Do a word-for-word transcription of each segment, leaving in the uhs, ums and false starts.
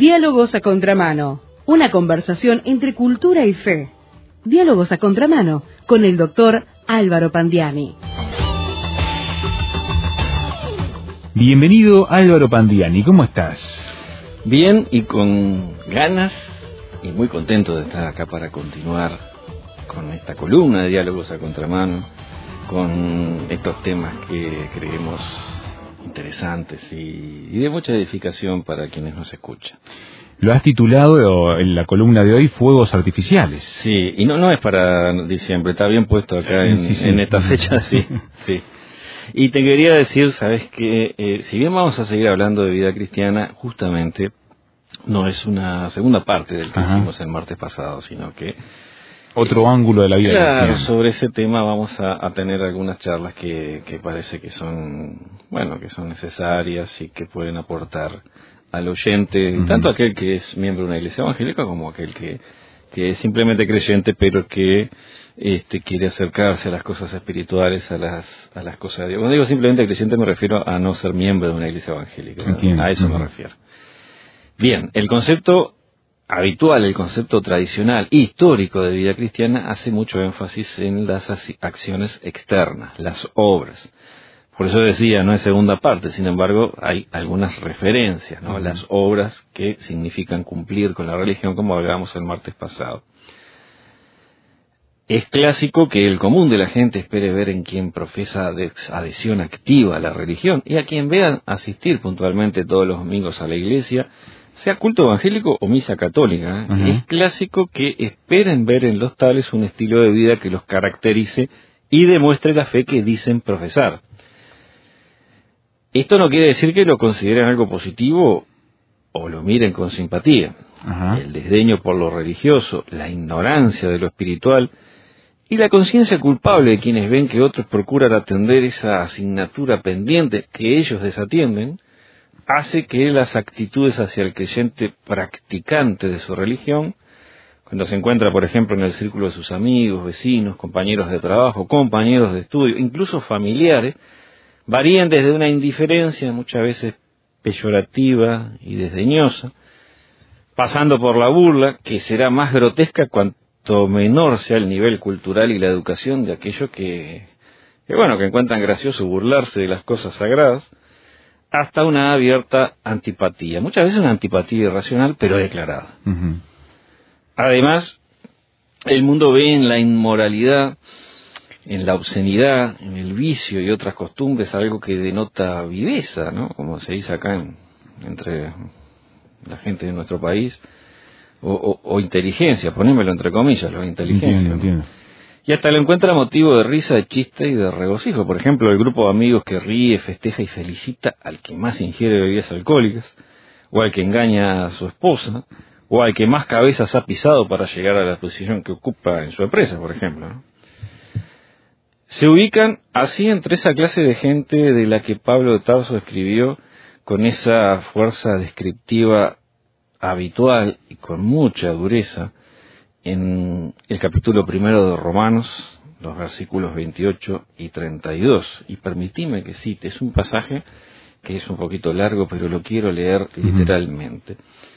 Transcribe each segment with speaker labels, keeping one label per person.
Speaker 1: Diálogos a contramano, una conversación entre cultura y fe. Diálogos a contramano con el doctor Álvaro Pandiani.
Speaker 2: Bienvenido Álvaro Pandiani, ¿cómo estás?
Speaker 3: Bien y con ganas y muy contento de estar acá para continuar con esta columna de Diálogos a contramano, con estos temas que creemos interesantes y, y de mucha edificación para quienes nos escuchan.
Speaker 2: Lo has titulado en la columna de hoy Fuegos Artificiales.
Speaker 3: Sí, y no no es para diciembre, está bien puesto acá en,
Speaker 2: sí, sí.
Speaker 3: en esta fecha, sí, sí. Y te quería decir, sabes que eh, si bien vamos a seguir hablando de vida cristiana, justamente no es una segunda parte del que Ajá. hicimos el martes pasado, sino que
Speaker 2: otro eh, ángulo de la vida
Speaker 3: claro,
Speaker 2: cristiana.
Speaker 3: Sobre ese tema vamos a, a tener algunas charlas que, que parece que son, bueno, que son necesarias y que pueden aportar al oyente, uh-huh. tanto aquel que es miembro de una iglesia evangélica como aquel que, que es simplemente creyente, pero que este, quiere acercarse a las cosas espirituales, a las a las cosas de Dios. Cuando digo simplemente creyente me refiero a no ser miembro de una iglesia evangélica, ¿no? A eso uh-huh. me refiero. Bien, el concepto habitual, el concepto tradicional, histórico de vida cristiana hace mucho énfasis en las acciones externas, las obras. Por eso decía, no es segunda parte, sin embargo, hay algunas referencias, ¿no? Uh-huh. Las obras que significan cumplir con la religión, como hablábamos el martes pasado. Es clásico que el común de la gente espere ver en quien profesa adhesión activa a la religión y a quien vea asistir puntualmente todos los domingos a la iglesia, sea culto evangélico o misa católica. ¿eh? Uh-huh. Es clásico que esperen ver en los tales un estilo de vida que los caracterice y demuestre la fe que dicen profesar. Esto no quiere decir que lo consideren algo positivo o lo miren con simpatía. Ajá. El desdeño por lo religioso, la ignorancia de lo espiritual y la conciencia culpable de quienes ven que otros procuran atender esa asignatura pendiente que ellos desatienden, hace que las actitudes hacia el creyente practicante de su religión, cuando se encuentra, por ejemplo, en el círculo de sus amigos, vecinos, compañeros de trabajo, compañeros de estudio, incluso familiares, varían desde una indiferencia muchas veces peyorativa y desdeñosa, pasando por la burla, que será más grotesca cuanto menor sea el nivel cultural y la educación de aquellos que, que bueno, que encuentran gracioso burlarse de las cosas sagradas, hasta una abierta antipatía, muchas veces una antipatía irracional, pero declarada. Uh-huh. Además, el mundo ve en la inmoralidad, en la obscenidad, en el vicio y otras costumbres, algo que denota viveza, ¿no? Como se dice acá en, entre la gente de nuestro país, o, o, o inteligencia, ponémelo entre comillas, lo de inteligencia. Entiendo, ¿no? entiendo. Y hasta lo encuentra motivo de risa, de chiste y de regocijo. Por ejemplo, el grupo de amigos que ríe, festeja y felicita al que más ingiere bebidas alcohólicas, o al que engaña a su esposa, o al que más cabezas ha pisado para llegar a la posición que ocupa en su empresa, por ejemplo, ¿no? Se ubican así entre esa clase de gente de la que Pablo de Tarso escribió con esa fuerza descriptiva habitual y con mucha dureza en el capítulo primero de Romanos, los versículos veintiocho y treinta y dos. Y permitime que cite, es un pasaje que es un poquito largo, pero lo quiero leer uh-huh. literalmente.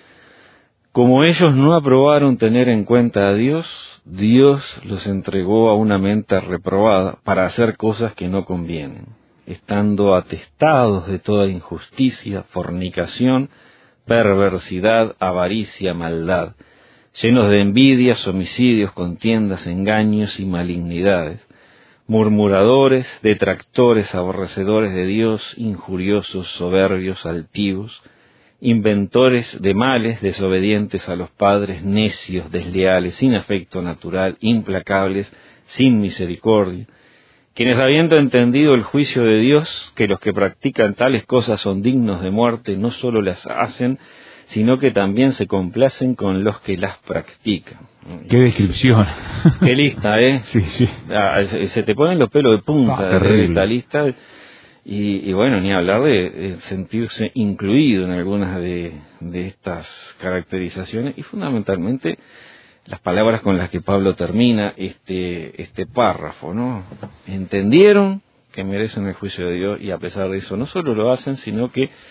Speaker 3: Como ellos no aprobaron tener en cuenta a Dios, Dios los entregó a una mente reprobada para hacer cosas que no convienen, estando atestados de toda injusticia, fornicación, perversidad, avaricia, maldad, llenos de envidias, homicidios, contiendas, engaños y malignidades, murmuradores, detractores, aborrecedores de Dios, injuriosos, soberbios, altivos, inventores de males, desobedientes a los padres, necios, desleales, sin afecto natural, implacables, sin misericordia, quienes habiendo entendido el juicio de Dios, que los que practican tales cosas son dignos de muerte, no solo las hacen, sino que también se complacen con los que las practican.
Speaker 2: ¡Qué descripción!
Speaker 3: ¡Qué lista, eh!
Speaker 2: Sí, sí.
Speaker 3: Ah, se te ponen los pelos de punta
Speaker 2: ah,
Speaker 3: de esta lista. Y, y bueno, ni hablar de, de sentirse incluido en algunas de, de estas caracterizaciones y fundamentalmente las palabras con las que Pablo termina este, este párrafo, ¿no? Entendieron que merecen el juicio de Dios y a pesar de eso no solo lo hacen, sino que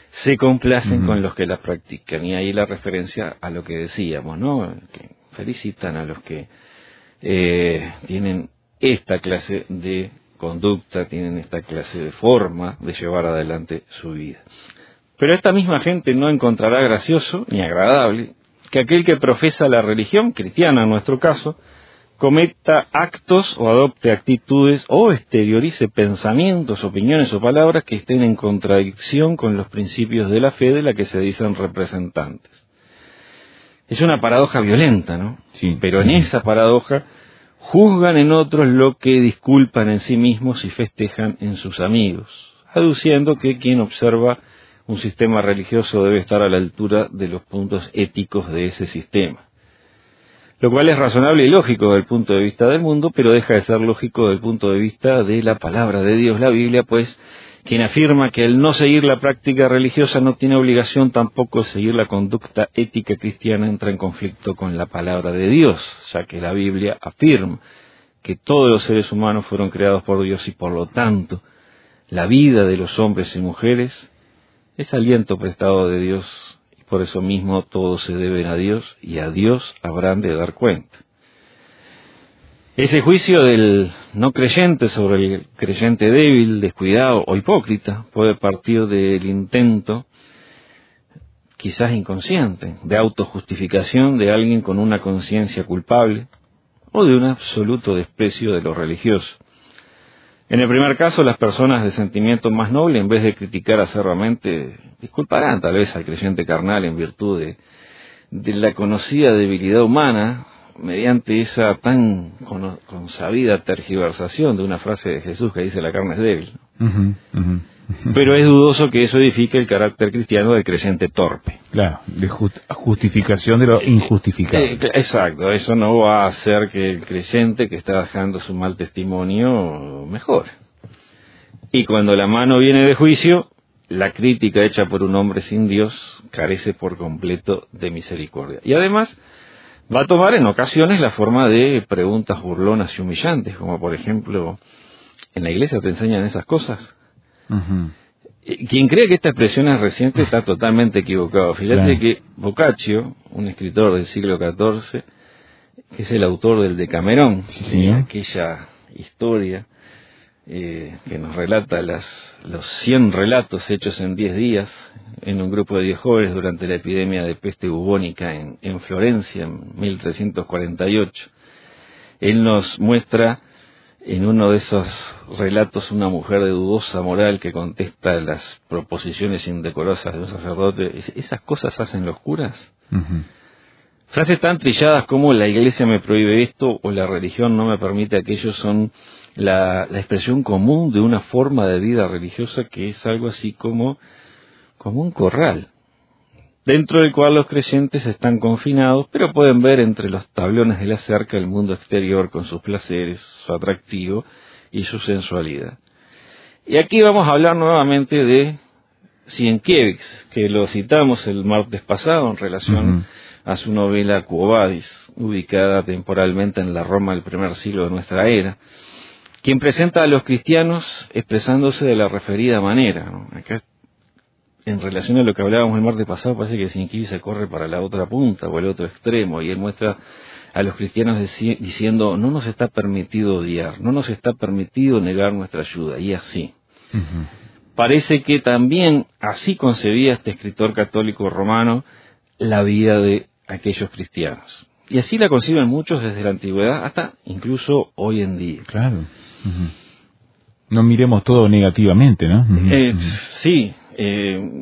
Speaker 3: se complacen
Speaker 2: uh-huh.
Speaker 3: con los que las practican. Y ahí la referencia a lo que decíamos, ¿no? Que felicitan a los que eh, tienen esta clase de conducta, tienen esta clase de forma de llevar adelante su vida. Pero esta misma gente no encontrará gracioso ni agradable que aquel que profesa la religión cristiana, en nuestro caso, cometa actos o adopte actitudes o exteriorice pensamientos, opiniones o palabras que estén en contradicción con los principios de la fe de la que se dicen representantes. Es una paradoja violenta, ¿no?
Speaker 2: Sí.
Speaker 3: Pero en esa paradoja juzgan en otros lo que disculpan en sí mismos y festejan en sus amigos, aduciendo que quien observa un sistema religioso debe estar a la altura de los puntos éticos de ese sistema. Lo cual es razonable y lógico desde el punto de vista del mundo, pero deja de ser lógico desde el punto de vista de la palabra de Dios, la Biblia, pues quien afirma que el no seguir la práctica religiosa no tiene obligación tampoco de seguir la conducta ética cristiana entra en conflicto con la palabra de Dios, ya que la Biblia afirma que todos los seres humanos fueron creados por Dios y por lo tanto la vida de los hombres y mujeres es aliento prestado de Dios. Por eso mismo todos se deben a Dios y a Dios habrán de dar cuenta. Ese juicio del no creyente sobre el creyente débil, descuidado o hipócrita puede partir del intento, quizás inconsciente, de autojustificación de alguien con una conciencia culpable o de un absoluto desprecio de lo religioso. En el primer caso, las personas de sentimiento más noble, en vez de criticar acerramente, disculparán tal vez al creyente carnal en virtud de, de la conocida debilidad humana, mediante esa tan con, consabida tergiversación de una frase de Jesús que dice la carne es débil.
Speaker 2: Uh-huh, uh-huh.
Speaker 3: Pero es dudoso que eso edifique el carácter cristiano del creyente torpe.
Speaker 2: Claro, de just, justificación de lo injustificable.
Speaker 3: Eh, eh, exacto, eso no va a hacer que el creyente que está dejando su mal testimonio mejore. Y cuando la mano viene de juicio, la crítica hecha por un hombre sin Dios carece por completo de misericordia. Y además va a tomar en ocasiones la forma de preguntas burlonas y humillantes, como por ejemplo, ¿en la iglesia te enseñan esas cosas?
Speaker 2: Uh-huh.
Speaker 3: Quien cree que esta expresión es reciente está totalmente equivocado. Fíjate claro. que Boccaccio, un escritor del siglo catorce, que es el autor del Decamerón,
Speaker 2: sí, sí.
Speaker 3: aquella historia eh, que nos relata las, los cien relatos hechos en diez días en un grupo de diez jóvenes durante la epidemia de peste bubónica en, en Florencia en mil trescientos cuarenta y ocho. Él nos muestra en uno de esos relatos una mujer de dudosa moral que contesta las proposiciones indecorosas de un sacerdote. ¿Esas cosas hacen los curas?
Speaker 2: Uh-huh.
Speaker 3: Frases tan trilladas como la iglesia me prohíbe esto o la religión no me permite aquello son la, la expresión común de una forma de vida religiosa que es algo así como, como un corral, dentro del cual los creyentes están confinados, pero pueden ver entre los tablones de la cerca el mundo exterior con sus placeres, su atractivo y su sensualidad. Y aquí vamos a hablar nuevamente de Sienkiewicz, que lo citamos el martes pasado en relación uh-huh. a su novela Quo Vadis, ubicada temporalmente en la Roma del primer siglo de nuestra era, quien presenta a los cristianos expresándose de la referida manera, ¿no? Acá, en relación a lo que hablábamos el martes pasado, parece que Sienkiewicz se corre para la otra punta o el otro extremo, y él muestra a los cristianos deci- diciendo, no nos está permitido odiar, no nos está permitido negar nuestra ayuda, y así. Uh-huh. Parece que también así concebía este escritor católico romano la vida de aquellos cristianos. Y así la conciben muchos desde la antigüedad hasta incluso hoy en día.
Speaker 2: Claro. Uh-huh. No miremos todo negativamente, ¿no? Uh-huh.
Speaker 3: Eh, sí. Eh,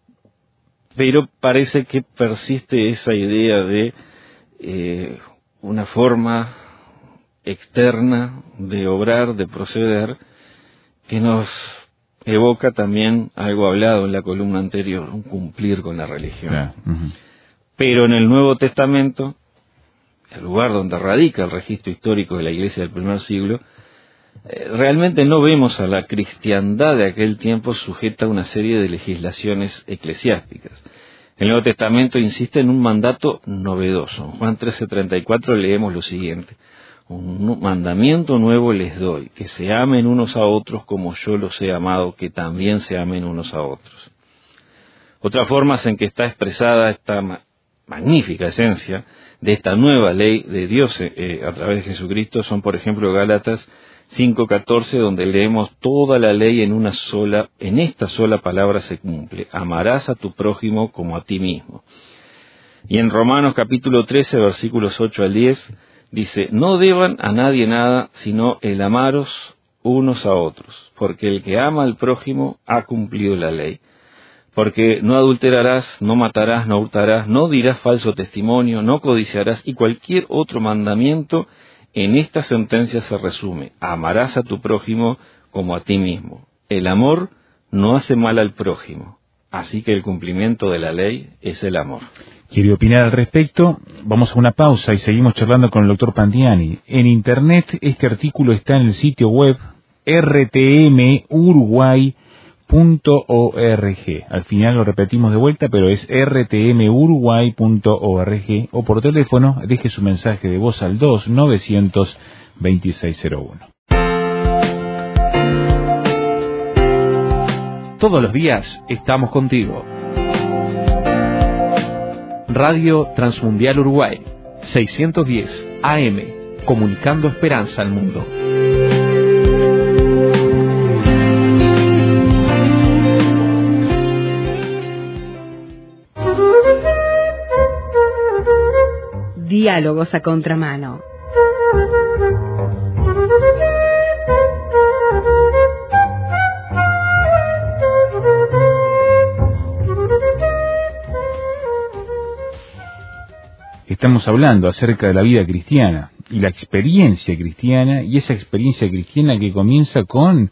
Speaker 3: pero parece que persiste esa idea de eh, una forma externa de obrar, de proceder, que nos evoca también algo hablado en la columna anterior, un cumplir con la religión.
Speaker 2: Yeah. Uh-huh.
Speaker 3: Pero en el Nuevo Testamento, el lugar donde radica el registro histórico de la Iglesia del primer siglo, realmente no vemos a la cristiandad de aquel tiempo sujeta a una serie de legislaciones eclesiásticas. El Nuevo Testamento insiste en un mandato novedoso. En Juan trece treinta y cuatro leemos lo siguiente: un mandamiento nuevo les doy, que se amen unos a otros como yo los he amado, que también se amen unos a otros. Otra forma en que está expresada esta ma- magnífica esencia de esta nueva ley de Dios eh, a través de Jesucristo son, por ejemplo, Gálatas cinco catorce, donde leemos toda la ley en una sola, en esta sola palabra se cumple: amarás a tu prójimo como a ti mismo. Y en Romanos capítulo trece, versículos ocho al diez, dice: no deban a nadie nada, sino el amaros unos a otros, porque el que ama al prójimo ha cumplido la ley. Porque no adulterarás, no matarás, no hurtarás, no dirás falso testimonio, no codiciarás, y cualquier otro mandamiento en esta sentencia se resume: amarás a tu prójimo como a ti mismo. El amor no hace mal al prójimo, así que el cumplimiento de la ley es el amor.
Speaker 2: ¿Quiere opinar al respecto? Vamos a una pausa y seguimos charlando con el doctor Pandiani. En internet este artículo está en el sitio web r t m uruguay punto org. Al final lo repetimos de vuelta, pero es r t m uruguay punto org, o por teléfono deje su mensaje de voz al dos novecientos veintiséis cero uno.
Speaker 4: Todos los días estamos contigo. Radio Transmundial Uruguay, seiscientos diez A M, comunicando esperanza al mundo.
Speaker 1: Diálogos a contramano.
Speaker 2: Estamos hablando acerca de la vida cristiana y la experiencia cristiana, y esa experiencia cristiana que comienza con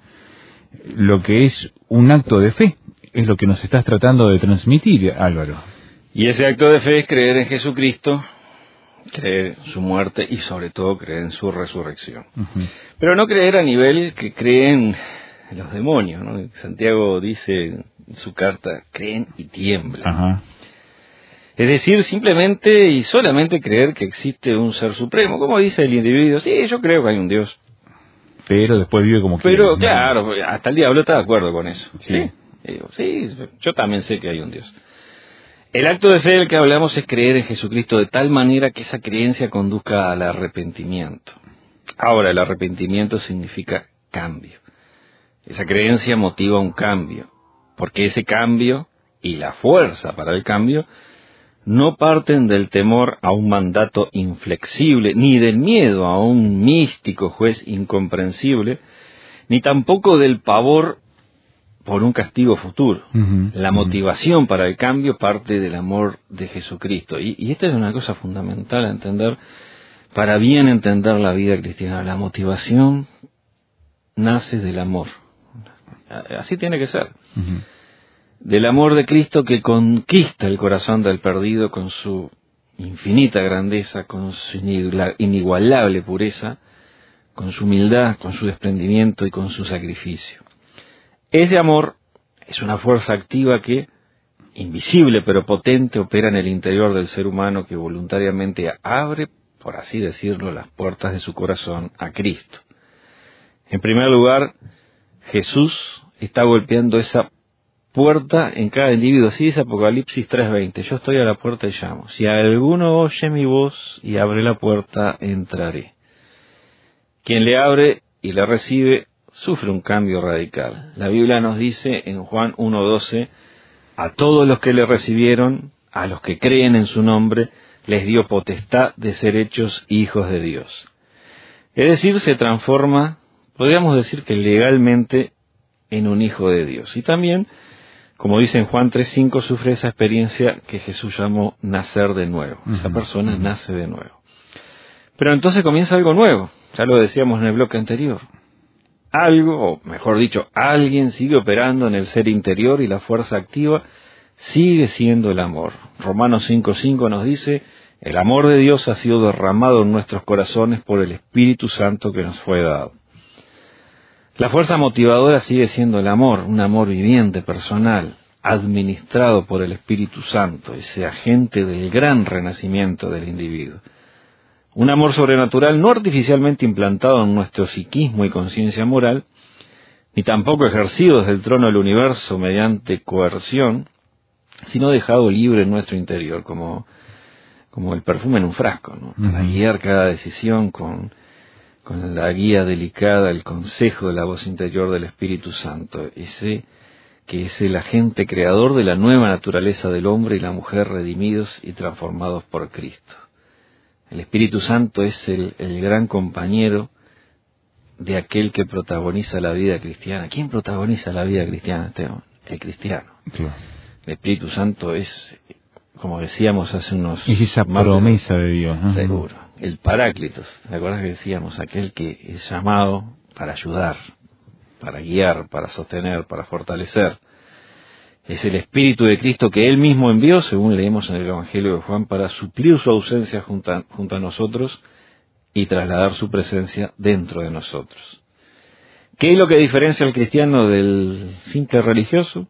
Speaker 2: lo que es un acto de fe. Es lo que nos estás tratando de transmitir, Álvaro.
Speaker 3: Y ese acto de fe es creer en Jesucristo, creer en su muerte y sobre todo creer en su resurrección. Uh-huh. Pero no creer a nivel que creen los demonios, ¿no? Santiago dice en su carta: creen y tiemblan. Uh-huh. Es decir, simplemente y solamente creer que existe un ser supremo. Como dice el individuo: sí, yo creo que hay un Dios.
Speaker 2: Pero después vive como quiere.
Speaker 3: Pero claro, hasta el diablo está de acuerdo con eso.
Speaker 2: Sí.
Speaker 3: ¿Sí? Digo, sí, yo también sé que hay un Dios. El acto de fe del que hablamos es creer en Jesucristo de tal manera que esa creencia conduzca al arrepentimiento. Ahora, el arrepentimiento significa cambio. Esa creencia motiva un cambio, porque ese cambio y la fuerza para el cambio no parten del temor a un mandato inflexible, ni del miedo a un místico juez incomprensible, ni tampoco del pavor por un castigo futuro. Uh-huh, la motivación uh-huh. para el cambio parte del amor de Jesucristo. Y, y esta es una cosa fundamental a entender, para bien entender la vida cristiana. La motivación nace del amor. Así tiene que ser. Uh-huh. Del amor de Cristo, que conquista el corazón del perdido con su infinita grandeza, con su inigualable pureza, con su humildad, con su desprendimiento y con su sacrificio. Ese amor es una fuerza activa que, invisible pero potente, opera en el interior del ser humano, que voluntariamente abre, por así decirlo, las puertas de su corazón a Cristo. En primer lugar, Jesús está golpeando esa puerta en cada individuo. Así dice Apocalipsis tres veinte: yo estoy a la puerta y llamo. Si alguno oye mi voz y abre la puerta, entraré. Quien le abre y le recibe sufre un cambio radical. La Biblia nos dice en Juan uno doce: a todos los que le recibieron, a los que creen en su nombre, les dio potestad de ser hechos hijos de Dios. Es decir, se transforma, podríamos decir que legalmente, en un hijo de Dios. Y también, como dice en Juan tres cinco, sufre esa experiencia que Jesús llamó nacer de nuevo. Uh-huh. Esa persona uh-huh. nace de nuevo. Pero entonces comienza algo nuevo. Ya lo decíamos en el bloque anterior. Algo, o mejor dicho, alguien sigue operando en el ser interior y la fuerza activa sigue siendo el amor. Romanos cinco cinco nos dice: el amor de Dios ha sido derramado en nuestros corazones por el Espíritu Santo que nos fue dado. La fuerza motivadora sigue siendo el amor, un amor viviente, personal, administrado por el Espíritu Santo, ese agente del gran renacimiento del individuo. Un amor sobrenatural no artificialmente implantado en nuestro psiquismo y conciencia moral, ni tampoco ejercido desde el trono del universo mediante coerción, sino dejado libre en nuestro interior, como, como el perfume en un frasco, ¿no? Para uh-huh. guiar cada decisión con, con la guía delicada, el consejo de la voz interior del Espíritu Santo, ese que es el agente creador de la nueva naturaleza del hombre y la mujer redimidos y transformados por Cristo. El Espíritu Santo es el, el gran compañero de aquel que protagoniza la vida cristiana. ¿Quién protagoniza la vida cristiana, Esteban? El cristiano. Sí. El Espíritu Santo es, como decíamos hace unos...
Speaker 2: Es esa promesa de Dios, ¿no?
Speaker 3: Seguro. El Paráclitos. ¿Te acuerdas que decíamos? Aquel que es llamado para ayudar, para guiar, para sostener, para fortalecer. Es el Espíritu de Cristo que Él mismo envió, según leemos en el Evangelio de Juan, para suplir su ausencia junto a, junto a nosotros y trasladar su presencia dentro de nosotros. ¿Qué es lo que diferencia al cristiano del simple religioso?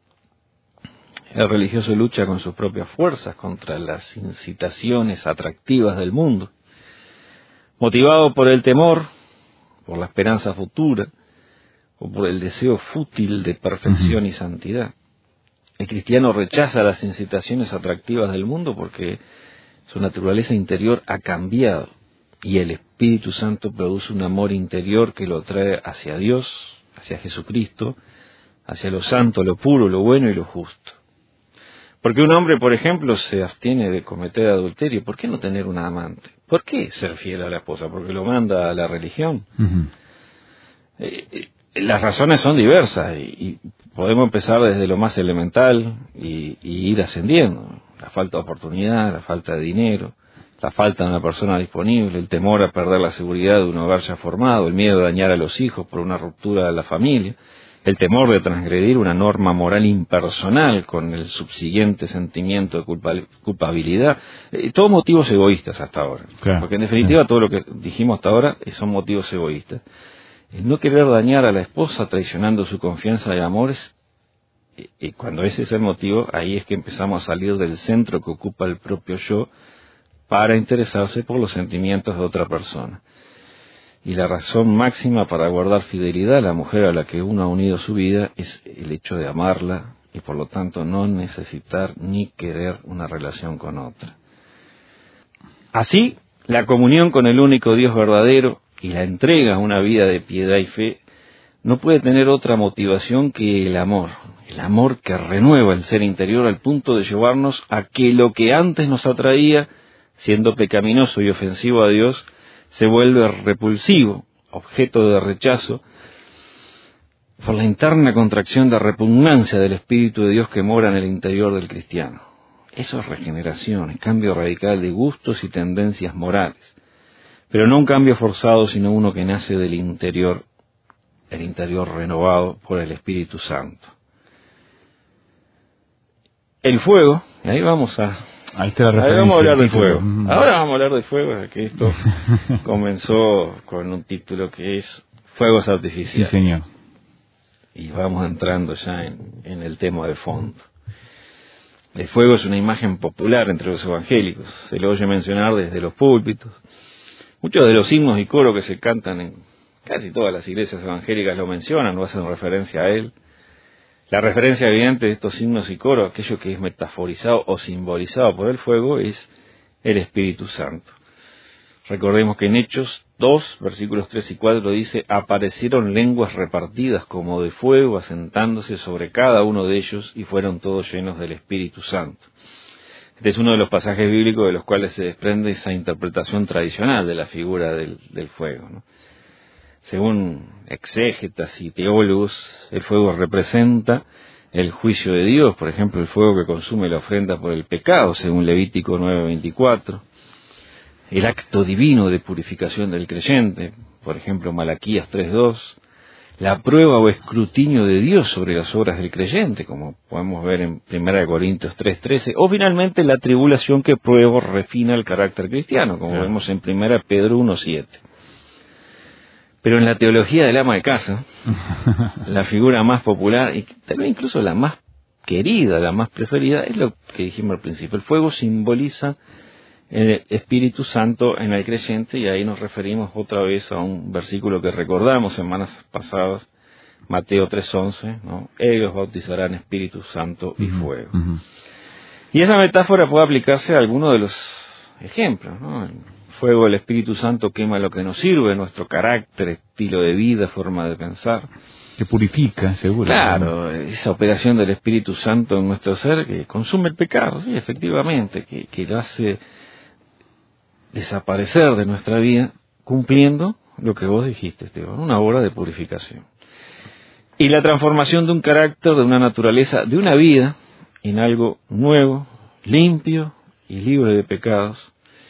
Speaker 3: El religioso lucha con sus propias fuerzas contra las incitaciones atractivas del mundo, motivado por el temor, por la esperanza futura, o por el deseo fútil de perfección uh-huh. y santidad. El cristiano rechaza las incitaciones atractivas del mundo porque su naturaleza interior ha cambiado y el Espíritu Santo produce un amor interior que lo trae hacia Dios, hacia Jesucristo, hacia lo santo, lo puro, lo bueno y lo justo. Porque un hombre, por ejemplo, se abstiene de cometer adulterio. ¿Por qué no tener una amante? ¿Por qué ser fiel a la esposa? ¿Porque lo manda a la religión? Uh-huh. Eh, eh, Las razones son diversas y, y podemos empezar desde lo más elemental y, y ir ascendiendo. La falta de oportunidad, la falta de dinero, la falta de una persona disponible, el temor a perder la seguridad de un hogar ya formado, el miedo de dañar a los hijos por una ruptura de la familia, el temor de transgredir una norma moral impersonal con el subsiguiente sentimiento de culpabilidad. Eh, todos motivos egoístas hasta ahora. Claro, porque en definitiva claro. todo lo que dijimos hasta ahora son motivos egoístas. El no querer dañar a la esposa traicionando su confianza y amores, y cuando ese es el motivo, ahí es que empezamos a salir del centro que ocupa el propio yo para interesarse por los sentimientos de otra persona. Y la razón máxima para guardar fidelidad a la mujer a la que uno ha unido su vida es el hecho de amarla y por lo tanto no necesitar ni querer una relación con otra. Así, la comunión con el único Dios verdadero y la entrega a una vida de piedad y fe no puede tener otra motivación que el amor, el amor que renueva el ser interior al punto de llevarnos a que lo que antes nos atraía, siendo pecaminoso y ofensivo a Dios, se vuelve repulsivo, objeto de rechazo, por la interna contracción de repugnancia del Espíritu de Dios que mora en el interior del cristiano. Eso es regeneración, es cambio radical de gustos y tendencias morales. Pero no un cambio forzado, sino uno que nace del interior, el interior renovado por el Espíritu Santo. El fuego, y ahí vamos a,
Speaker 2: ahí, está la
Speaker 3: ahí vamos a hablar del fuego. Ahora vamos a hablar del fuego, que esto comenzó con un título que es Fuegos Artificiales.
Speaker 2: Sí, señor.
Speaker 3: Y vamos entrando ya en, en el tema de fondo. El fuego es una imagen popular entre los evangélicos, se lo oye mencionar desde los púlpitos. Muchos de los himnos y coros que se cantan en casi todas las iglesias evangélicas lo mencionan o hacen referencia a él. La referencia evidente de estos himnos y coros, aquello que es metaforizado o simbolizado por el fuego, es el Espíritu Santo. Recordemos que en Hechos dos, versículos tres y cuatro dice: aparecieron lenguas repartidas como de fuego, asentándose sobre cada uno de ellos, y fueron todos llenos del Espíritu Santo. Este es uno de los pasajes bíblicos de los cuales se desprende esa interpretación tradicional de la figura del, del fuego, ¿no? Según exégetas y teólogos, el fuego representa el juicio de Dios, por ejemplo, el fuego que consume la ofrenda por el pecado, según Levítico nueve veinticuatro, el acto divino de purificación del creyente, por ejemplo, Malaquías tres dos, la prueba o escrutinio de Dios sobre las obras del creyente, como podemos ver en primera de Corintios tres trece, o finalmente la tribulación que prueba o refina el carácter cristiano, como claro. vemos en primera de Pedro uno siete. Pero en la teología del ama de casa, la figura más popular y tal vez incluso la más querida, la más preferida, es lo que dijimos al principio. El fuego simboliza el Espíritu Santo en el creyente, y ahí nos referimos otra vez a un versículo que recordamos semanas pasadas, Mateo tres once, ¿no? Ellos bautizarán Espíritu Santo y fuego. Uh-huh. Y esa metáfora puede aplicarse a alguno de los ejemplos, ¿no? El fuego del Espíritu Santo quema lo que nos sirve, nuestro carácter, estilo de vida, forma de pensar.
Speaker 2: Que purifica, seguro.
Speaker 3: Claro, esa operación del Espíritu Santo en nuestro ser que consume el pecado, sí, efectivamente, que, que lo hace desaparecer de nuestra vida, cumpliendo lo que vos dijiste, Esteban, una obra de purificación. Y la transformación de un carácter, de una naturaleza, de una vida, en algo nuevo, limpio y libre de pecados,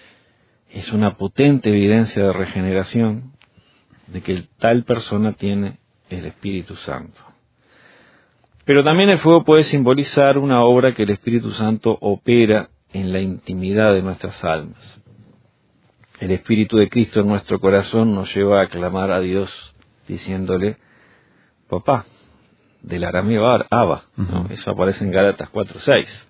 Speaker 3: es una potente evidencia de regeneración de que tal persona tiene el Espíritu Santo. Pero también el fuego puede simbolizar una obra que el Espíritu Santo opera en la intimidad de nuestras almas. El Espíritu de Cristo en nuestro corazón nos lleva a clamar a Dios diciéndole, papá, del arameo Abba, ¿no? Uh-huh. Eso aparece en Gálatas cuatro seis.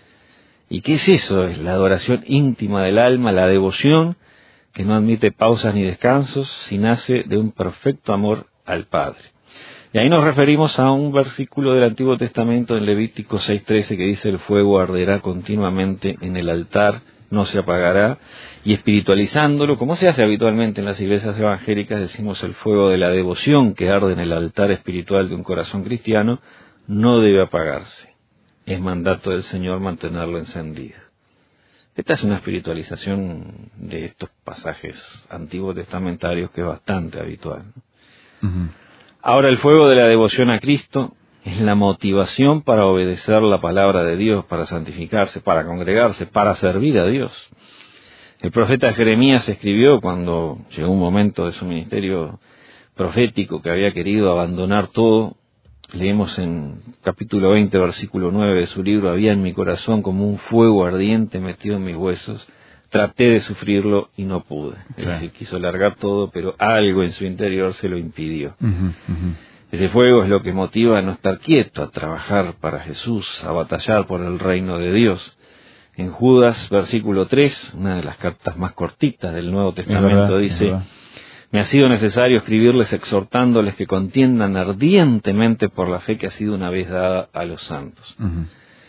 Speaker 3: ¿Y qué es eso? Es la adoración íntima del alma, la devoción que no admite pausas ni descansos, si nace de un perfecto amor al Padre. Y ahí nos referimos a un versículo del Antiguo Testamento en Levítico seis trece que dice, el fuego arderá continuamente en el altar, no se apagará, y espiritualizándolo, como se hace habitualmente en las iglesias evangélicas, decimos el fuego de la devoción que arde en el altar espiritual de un corazón cristiano, no debe apagarse. Es mandato del Señor mantenerlo encendido. Esta es una espiritualización de estos pasajes antiguos testamentarios que es bastante habitual, ¿no? Uh-huh. Ahora, el fuego de la devoción a Cristo es la motivación para obedecer la palabra de Dios, para santificarse, para congregarse, para servir a Dios. El profeta Jeremías escribió cuando llegó un momento de su ministerio profético que había querido abandonar todo. Leemos en capítulo veinte, versículo nueve de su libro, había en mi corazón como un fuego ardiente metido en mis huesos, traté de sufrirlo y no pude. Claro. Es decir, quiso largar todo, pero algo en su interior se lo impidió. Uh-huh, uh-huh. Ese fuego es lo que motiva a no estar quieto, a trabajar para Jesús, a batallar por el reino de Dios. En Judas, versículo tres, una de las cartas más cortitas del Nuevo Testamento, verdad, dice, me ha sido necesario escribirles exhortándoles que contiendan ardientemente por la fe que ha sido una vez dada a los santos. Uh-huh.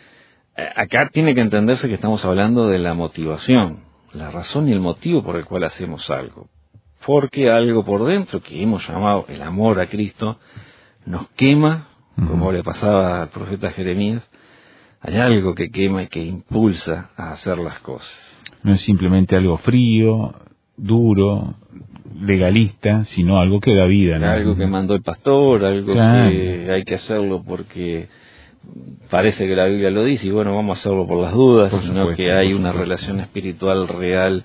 Speaker 3: Acá tiene que entenderse que estamos hablando de la motivación, la razón y el motivo por el cual hacemos algo. Porque algo por dentro, que hemos llamado el amor a Cristo, nos quema, uh-huh. como le pasaba al profeta Jeremías. Hay algo que quema y que impulsa a hacer las cosas.
Speaker 2: No es simplemente algo frío, duro, legalista, sino algo que da vida, ¿no?
Speaker 3: Algo que mandó el pastor, algo claro. que hay que hacerlo porque parece que la Biblia lo dice y bueno, vamos a hacerlo por las dudas, por sino supuesto, que hay una relación espiritual real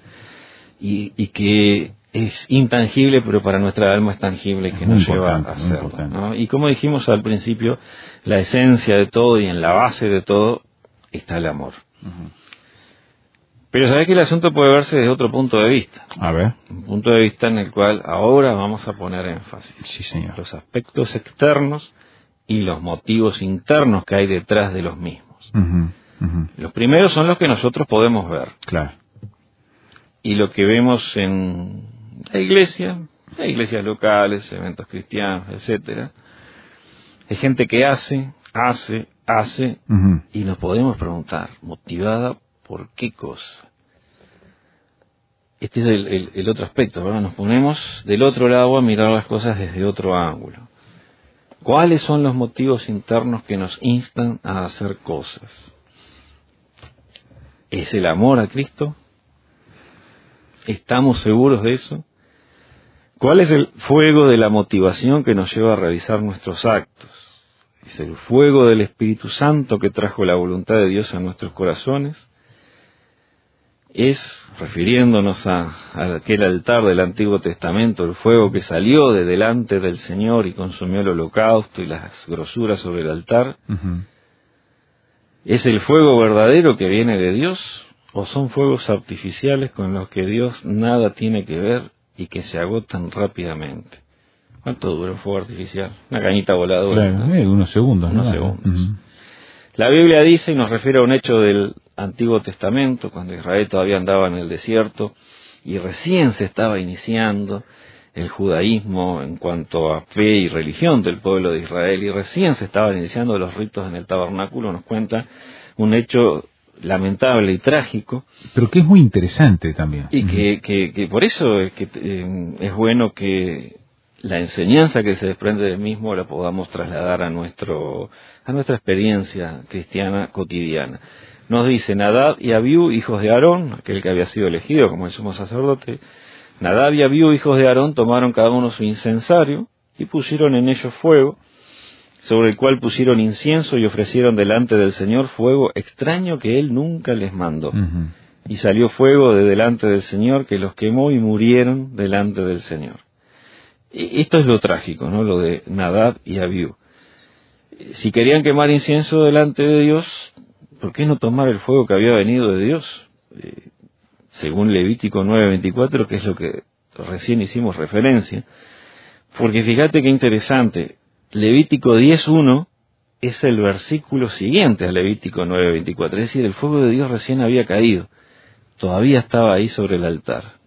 Speaker 3: y, y que es intangible, pero para nuestra alma es tangible, que nos lleva a hacerlo, ¿no? Y como dijimos al principio, la esencia de todo y en la base de todo está el amor. Uh-huh. Pero sabés que el asunto puede verse desde otro punto de vista.
Speaker 2: A ver.
Speaker 3: Un punto de vista en el cual ahora vamos a poner énfasis.
Speaker 2: Sí, señor.
Speaker 3: Los aspectos externos y los motivos internos que hay detrás de los mismos. Uh-huh. Uh-huh. Los primeros son los que nosotros podemos ver.
Speaker 2: Claro.
Speaker 3: Y lo que vemos en la iglesia, las iglesias locales, eventos cristianos, etcétera, es gente que hace, hace, hace, uh-huh. y nos podemos preguntar, motivada por qué cosa. Este es el, el, el otro aspecto, ¿verdad? Nos ponemos del otro lado a mirar las cosas desde otro ángulo. ¿Cuáles son los motivos internos que nos instan a hacer cosas? ¿Es el amor a Cristo? ¿Estamos seguros de eso? ¿Cuál es el fuego de la motivación que nos lleva a realizar nuestros actos? ¿Es el fuego del Espíritu Santo que trajo la voluntad de Dios a nuestros corazones? ¿Es, refiriéndonos a, a aquel altar del Antiguo Testamento, el fuego que salió de delante del Señor y consumió el holocausto y las grosuras sobre el altar? Uh-huh. ¿Es el fuego verdadero que viene de Dios? ¿O son fuegos artificiales con los que Dios nada tiene que ver y que se agotan rápidamente? ¿Cuánto dura un fuego artificial? Una cañita voladora.
Speaker 2: Claro, ¿no? eh, unos segundos.
Speaker 3: Unos
Speaker 2: ¿no?
Speaker 3: segundos.
Speaker 2: Uh-huh.
Speaker 3: La Biblia dice y nos refiere a un hecho del Antiguo Testamento, cuando Israel todavía andaba en el desierto y recién se estaba iniciando el judaísmo en cuanto a fe y religión del pueblo de Israel, y recién se estaban iniciando los ritos en el tabernáculo. Nos cuenta un hecho lamentable y trágico.
Speaker 2: Pero que es muy interesante también.
Speaker 3: Y que, que, que por eso es, que, eh, es bueno que la enseñanza que se desprende del mismo la podamos trasladar a nuestro a nuestra experiencia cristiana cotidiana. Nos dice Nadab y Abiú, hijos de Aarón, aquel que había sido elegido como el sumo sacerdote. Nadab y Abiú, hijos de Aarón, tomaron cada uno su incensario y pusieron en ellos fuego, sobre el cual pusieron incienso y ofrecieron delante del Señor fuego extraño que Él nunca les mandó. Uh-huh. Y salió fuego de delante del Señor que los quemó y murieron delante del Señor. Y esto es lo trágico, ¿no? Lo de Nadab y Abiú. Si querían quemar incienso delante de Dios, ¿por qué no tomar el fuego que había venido de Dios? Eh, según Levítico nueve veinticuatro, que es lo que recién hicimos referencia. Porque fíjate qué interesante, Levítico diez uno es el versículo siguiente a Levítico nueve veinticuatro, es decir, el fuego de Dios recién había caído, todavía estaba ahí sobre el altar.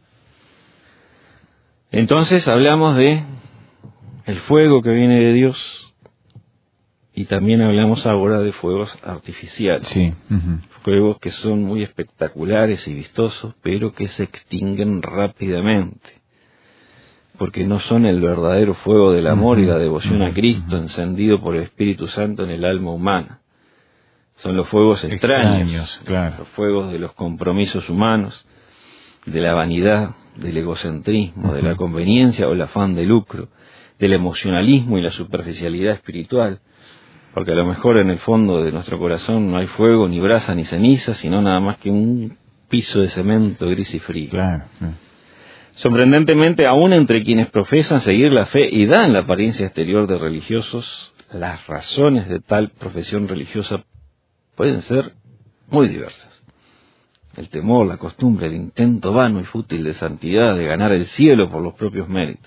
Speaker 3: Entonces hablamos de el fuego que viene de Dios y también hablamos ahora de fuegos artificiales.
Speaker 2: Sí. Uh-huh.
Speaker 3: Fuegos que son muy espectaculares y vistosos, pero que se extinguen rápidamente, porque no son el verdadero fuego del amor uh-huh. y la devoción uh-huh. a Cristo encendido por el Espíritu Santo en el alma humana. Son los fuegos extraños, extraños claro. Los fuegos de los compromisos humanos, de la vanidad, del egocentrismo, uh-huh. de la conveniencia o el afán de lucro, del emocionalismo y la superficialidad espiritual, porque a lo mejor en el fondo de nuestro corazón no hay fuego, ni brasa, ni ceniza, sino nada más que un piso de cemento gris y frío.
Speaker 2: Claro, claro.
Speaker 3: Sorprendentemente, aún entre quienes profesan seguir la fe y dan la apariencia exterior de religiosos, las razones de tal profesión religiosa pueden ser muy diversas. El temor, la costumbre, el intento vano y fútil de santidad, de ganar el cielo por los propios méritos.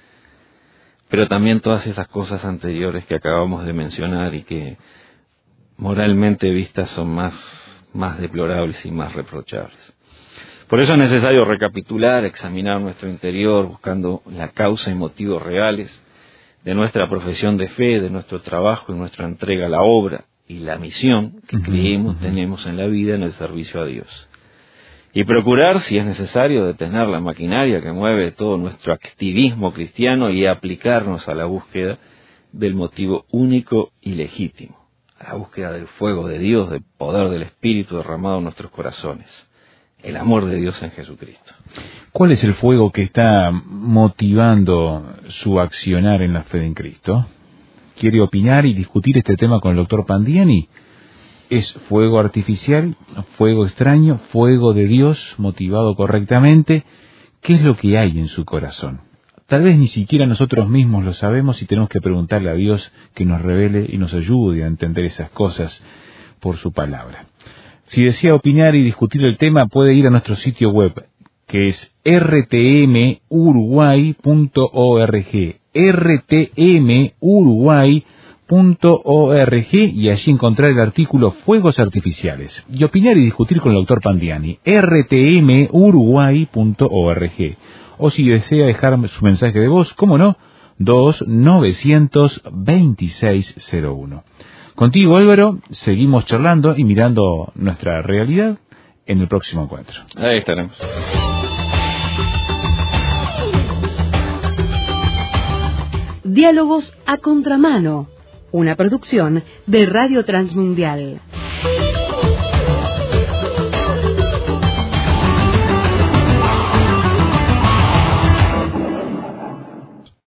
Speaker 3: Pero también todas esas cosas anteriores que acabamos de mencionar y que moralmente vistas son más, más deplorables y más reprochables. Por eso es necesario recapitular, examinar nuestro interior, buscando la causa y motivos reales de nuestra profesión de fe, de nuestro trabajo y nuestra entrega a la obra y la misión que uh-huh, creemos uh-huh. tenemos en la vida en el servicio a Dios. Y procurar, si es necesario, detener la maquinaria que mueve todo nuestro activismo cristiano y aplicarnos a la búsqueda del motivo único y legítimo, a la búsqueda del fuego de Dios, del poder del Espíritu derramado en nuestros corazones, el amor de Dios en Jesucristo.
Speaker 2: ¿Cuál es el fuego que está motivando su accionar en la fe en Cristo? ¿Quiere opinar y discutir este tema con el doctor Pandiani? ¿Es fuego artificial, fuego extraño, fuego de Dios motivado correctamente? ¿Qué es lo que hay en su corazón? Tal vez ni siquiera nosotros mismos lo sabemos y tenemos que preguntarle a Dios que nos revele y nos ayude a entender esas cosas por su palabra. Si desea opinar y discutir el tema, puede ir a nuestro sitio web, que es r t m uruguay punto org, r t m uruguay punto org, y allí encontrar el artículo Fuegos Artificiales, y opinar y discutir con el doctor Pandiani, r t m uruguay punto org, o si desea dejar su mensaje de voz, cómo no, dos nueve dos seis cero uno. Contigo, Álvaro, seguimos charlando y mirando nuestra realidad en el próximo encuentro.
Speaker 3: Ahí estaremos.
Speaker 1: Diálogos a contramano, una producción de Radio Transmundial.